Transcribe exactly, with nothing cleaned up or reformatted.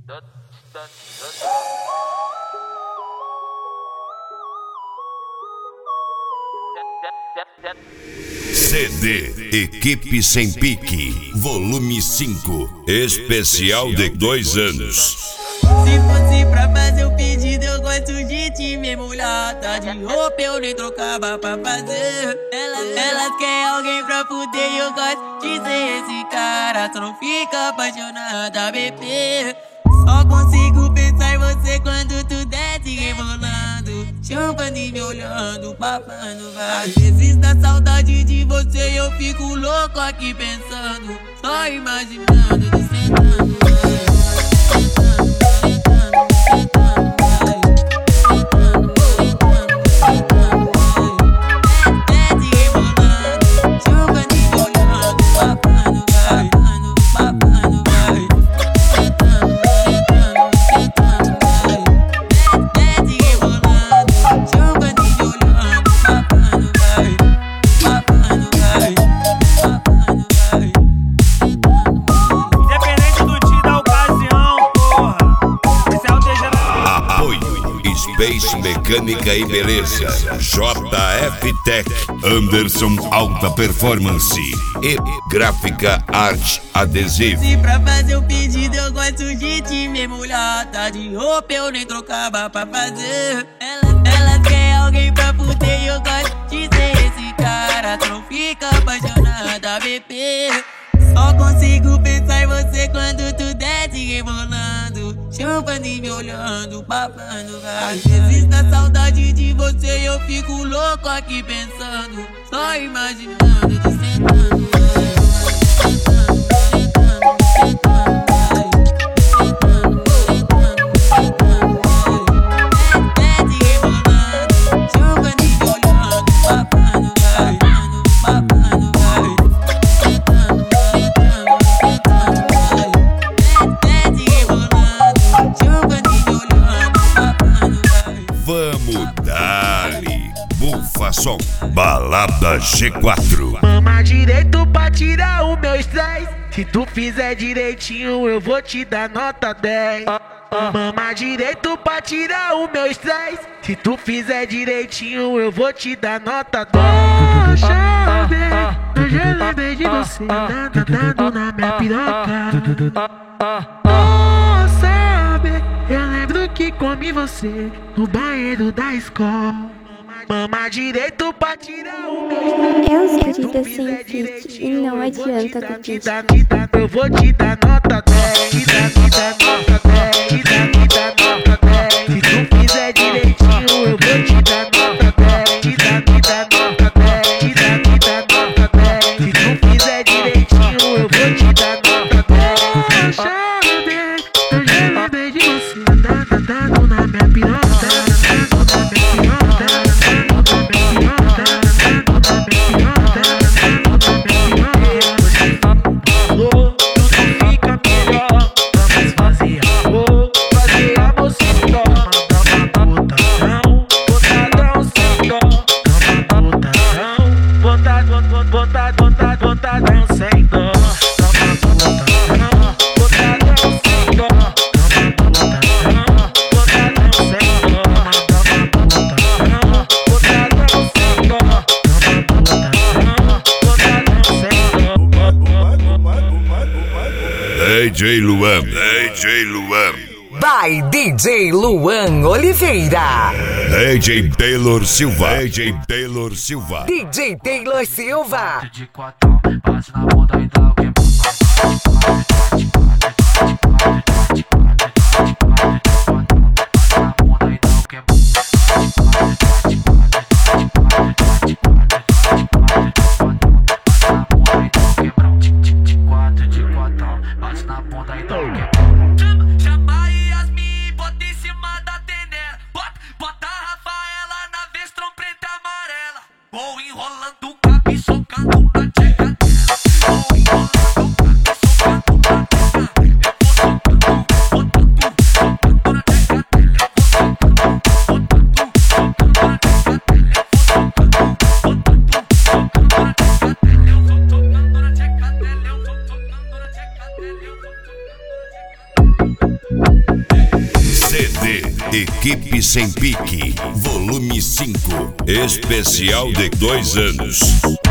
C D Equipe Sem Pique, volume cinco, especial de dois anos. Se fosse pra fazer o pedido, eu gosto de te ver mulata. De roupa eu nem trocava pra fazer. Elas, elas querem alguém pra fuder e eu gosto de ser esse cara. Só não fica apaixonada, bebê. Só consigo pensar em você quando tu desce rebolando, chupando e me olhando, babando, vai. Às vezes dá saudade de você e eu fico louco aqui pensando, só imaginando, te sentando, vai. Space Mecânica e Beleza, J F Tech, Anderson Alta Performance e Gráfica Arte Adesivo. Se pra fazer o pedido eu gosto de te ver mulata. De roupa eu nem trocava pra fazer. Elas, elas querem alguém pra fuder e eu gosto de ser esse cara. Tu não fica apaixonada, bebê. Só consigo pensar em você quando tu desce rebolando, chupando e me olhando, babando, vai. Às vezes dá saudade de você e eu fico louco aqui pensando, só imaginando, te sentando, vai. Vamos dar-lhe Bufa Som, Balada G quatro. Mama direito pra tirar o meu estresse. Se tu fizer direitinho eu vou te dar nota dez. Mama direito pra tirar o meu estresse. Se tu fizer direitinho eu vou te dar nota dez. Poxa, bem, hoje eu lembrei de você andando, andando na minha piroca. Nossa, bem, eu lembro que comi você no banheiro da escola. Mama direito pra tirar o meu estresse. É os guritas sem pique e não adianta com pique. Eu vou te dar nota dez. Te dá, te dá nota dez. Te dá, te dá nota dez. Se tu fizer direitinho eu vou te dar nota dez. Te dá, te dá nota dez. Te dá, te dá nota dez. Se tu fizer direitinho eu vou te dar nota dez. Poxa, bem, eu já lembrei de você andando, andando na minha piroca. D J Luan, D J Luan. By D J Luan Oliveira. D J Taylor Silva. D J Taylor Silva. D J Taylor Silva. Chama Yasmin, bota em cima da tenera. Bota, bota a Rafaela na Vestron preta e amarela. Vou enrolando o cabo e socando na tcheca dela. Vou enrolando o cabo e socando na tcheca dela. D, Equipe Sem Pique, volume cinco, especial de dois anos.